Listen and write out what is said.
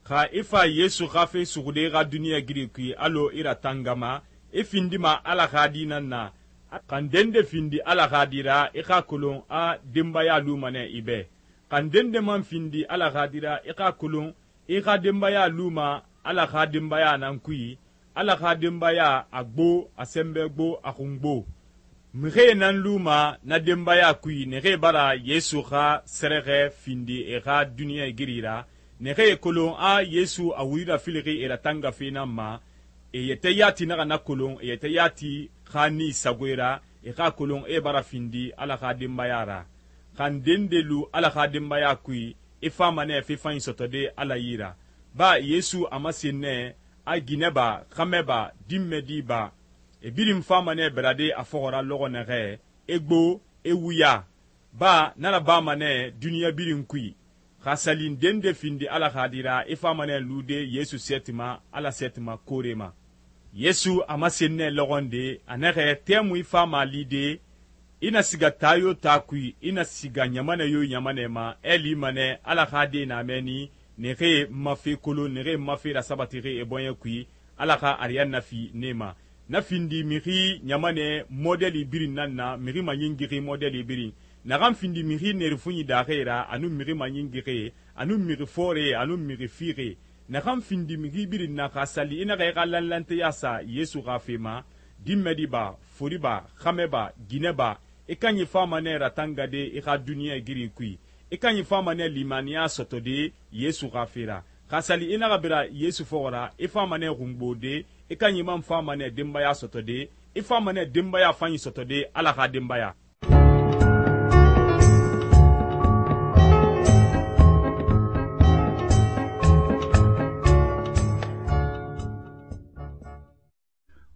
Ka ifa Yesu kafe sugude ga duniya giri kui alo ira tangama findi ma ala khadina na kan dende findi ala khadira ika kulun a dimbaya lumane ibe kan dende man findi ala khadira ika kulun ika dimbaya luma ala khadimbaya nan kui ala khadimbaya agbo asembe gbo akungbo mire nan luma na dimbaya kui nege bara Yesu kha serege findi ika duniya girira nege kulun a Yesu awira filigi ira tanga fina ma yete yati na kolon yete yati khani sagwera ka kolon bara findi ala khadimbayara kan dendelu ala khadimbaya kui famane fi fan sotode ala yira ba Yesu amasine a gineba khameba dimmediba birim famane brade afora logo nege egbo ewuya ba nana ba mane dunia birim kui khasalin dende findi ala khadira famane lude Yesu setima ala setima korema Yesu amasenne logonde anere temu ifama lide ina siga tayo takui ina siga nyamane yo nyamane ma eli mane ala khade na meni nere mafe kolo nere mafe la sabatire ebonye kui ala kha ariana fi nema na findi miri nyamane modeli birin nanna miri manyingiri modeli birin na gam findi miri nerfunyi dakhera anu miri manyingiri anu miri fore anu miri fire na kan findi migi birin na kasali ina ga lante yasa Yesu gafema dimmediba furiba khameba gineba ikanyi fama ne ratangade ika dunia giri kui ikanyi fama ne limania sotode Yesu gafera kasali ina ga bira Yesu fora ifama ne gumbode ikanyi mam fama ne dimbaya sotode ifama ne dimbaya fanyi sotode ala ga dimbaya